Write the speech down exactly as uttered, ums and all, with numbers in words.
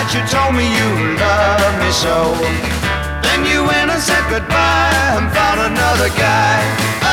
night you told me you loved me so. Then you went and said goodbye and found another guy.